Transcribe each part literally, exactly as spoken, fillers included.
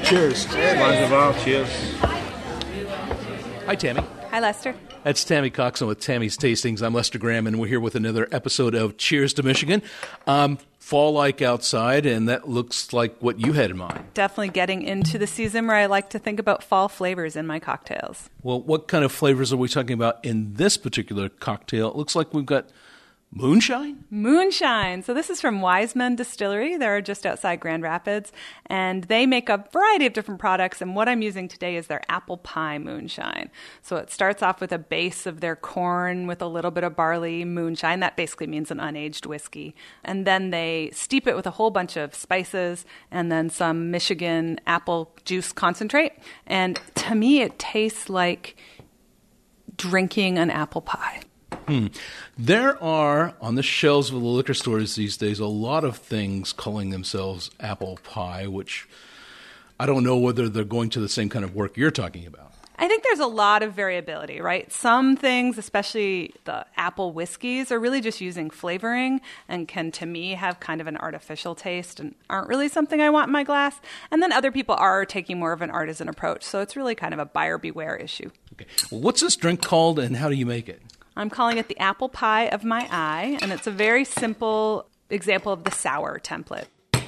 Cheers. Cheers. Cheers. Hi, Tammy. Hi, Lester. That's Tammy Coxon with Tammy's Tastings. I'm Lester Graham, and we're here with another episode of Cheers to Michigan. Um, fall-like outside, and that looks like what you had in mind. Definitely getting into the season where I like to think about fall flavors in my cocktails. Well, what kind of flavors are we talking about in this particular cocktail? It looks like we've got moonshine? Moonshine. So this is from Wiseman Distillery. They're just outside Grand Rapids, and they make a variety of different products, and what I'm using today is their apple pie moonshine. So it starts off with a base of their corn with a little bit of barley moonshine. That basically means an unaged whiskey. And then they steep it with a whole bunch of spices and then some Michigan apple juice concentrate. And to me, it tastes like drinking an apple pie. Hmm. There are, on the shelves of the liquor stores these days, a lot of things calling themselves apple pie, which I don't know whether they're going to the same kind of work you're talking about. I think there's a lot of variability, right? Some things, especially the apple whiskeys, are really just using flavoring and can, to me, have kind of an artificial taste and aren't really something I want in my glass. And then other people are taking more of an artisan approach. So it's really kind of a buyer beware issue. Okay. Well, what's this drink called and how do you make it? I'm calling it the apple pie of my eye, and it's a very simple example of the sour template.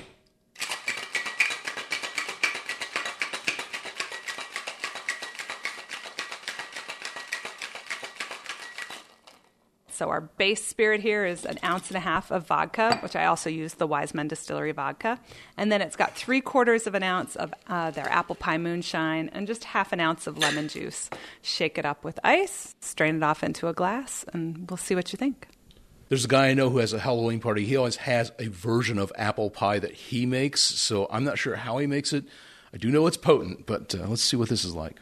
So our base spirit here is an ounce and a half of vodka, which I also use the Wiseman Distillery vodka. And then it's got three quarters of an ounce of uh, their apple pie moonshine and just half an ounce of lemon juice. Shake it up with ice, strain it off into a glass, and we'll see what you think. There's a guy I know who has a Halloween party. He always has a version of apple pie that he makes, so I'm not sure how he makes it. I do know it's potent, but uh, let's see what this is like.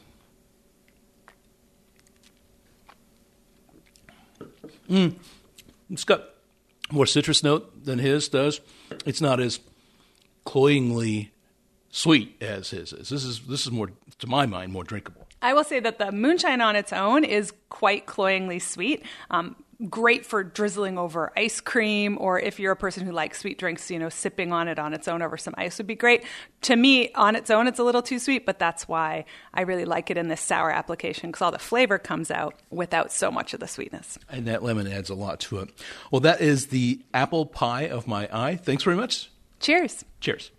Mm. It's got more citrus note than his does. It's not as cloyingly sweet as his is. This is this is more, to my mind, more drinkable. I will say that the moonshine on its own is quite cloyingly sweet. Um, great for drizzling over ice cream, or if you're a person who likes sweet drinks, you know, sipping on it on its own over some ice would be great. To me, on its own, it's a little too sweet, but that's why I really like it in this sour application, because all the flavor comes out without so much of the sweetness. And that lemon adds a lot to it. Well, that is the apple pie of my eye. Thanks very much. Cheers. Cheers.